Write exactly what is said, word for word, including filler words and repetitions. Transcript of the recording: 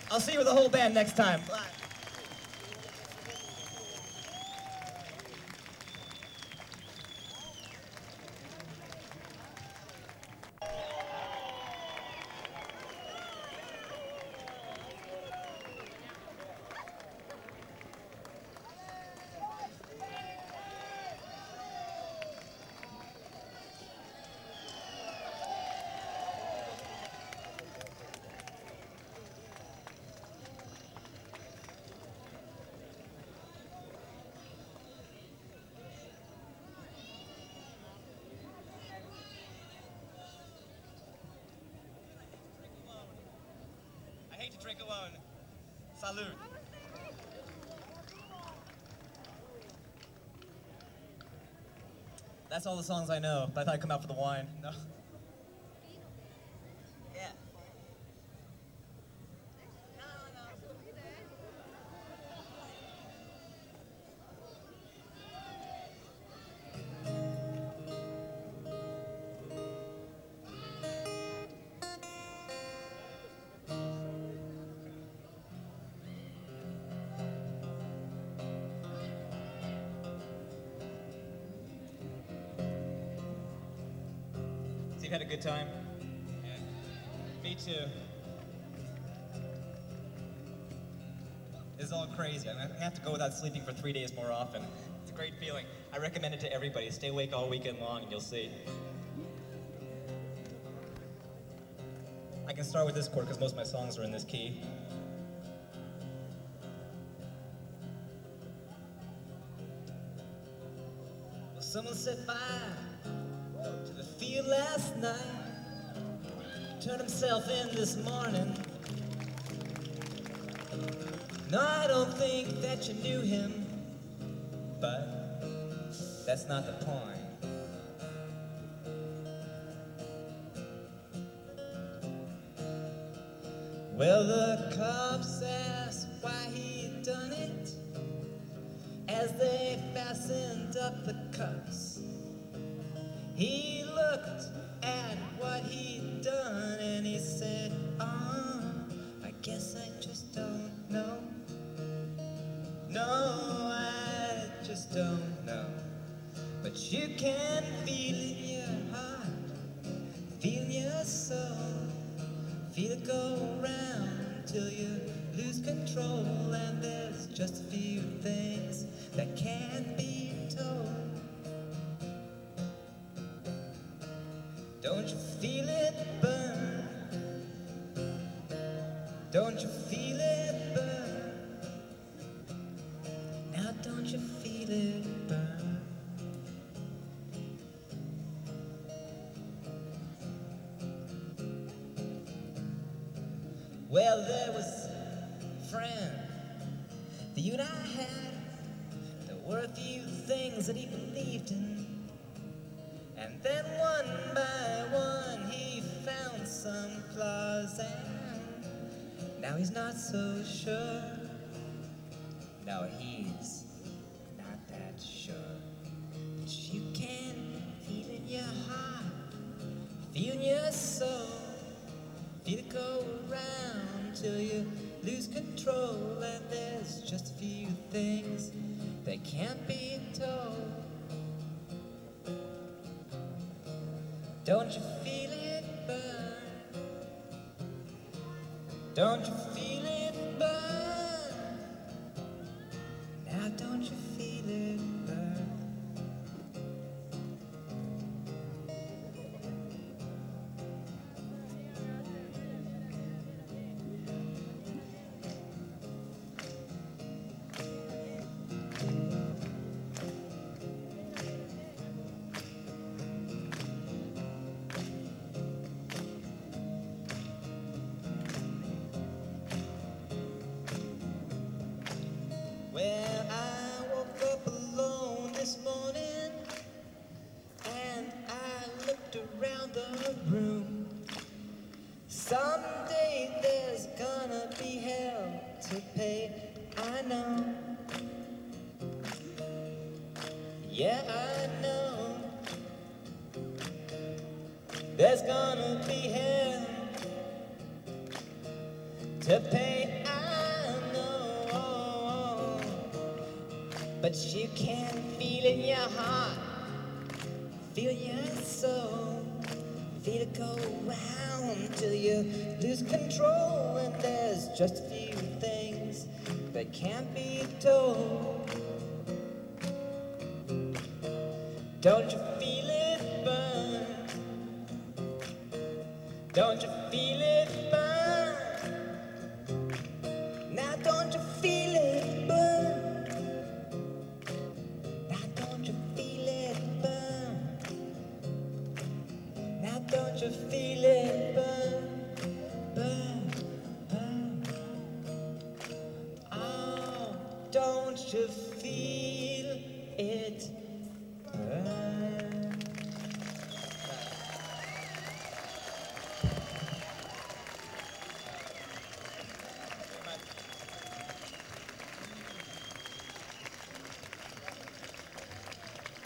I'll see you with the whole band next time. Bye. I hate to drink alone. Salud. That's all the songs I know, but I thought I'd come out for the wine. No. Yeah. So you've had a good time? Yeah. Me too. This is all crazy. I'm gonna have to go without sleeping for three days more often. It's a great feeling. I recommend it to everybody. Stay awake all weekend long and you'll see. I can start with this chord because most of my songs are in this key. Well, someone set fire to the field last night, turned himself in this morning. No, I don't think that you knew him, but that's not the point. Well, the cops asked why he'd done it as they fastened up the cuffs. He looked at what he'd done and he said, oh, I guess I just don't know. No, I just don't know. But you can feel it in your heart, feel your soul, feel it go around till you lose control. And there's just a few things that can't be told. Don't you feel it burn? Don't you feel it burn? Now don't you feel it burn? Well, there was a friend that you and I had. There were a few things that he believed in. And then one by one he found some flaws, and now he's not so sure. Now he's not that sure. But you can feel in your heart, feel in your soul, feel it go around till you lose control. And there's just a few things that can't be told. Don't you feel it burn? Don't you feel it burn? Now don't you feel it burn? Well, I woke up alone this morning and I looked around the room. Someday there's gonna be hell to pay, I know. Yeah, I know. There's gonna be hell to pay, but you can feel in your heart, feel your soul, feel it go round till you lose control. And there's just a few things that can't be told. Don't you feel it burn? Don't you feel it burn? Now don't you feel it burn? Now don't you feel it burn? Now don't you feel it burn? Burn, burn. Oh, don't you feel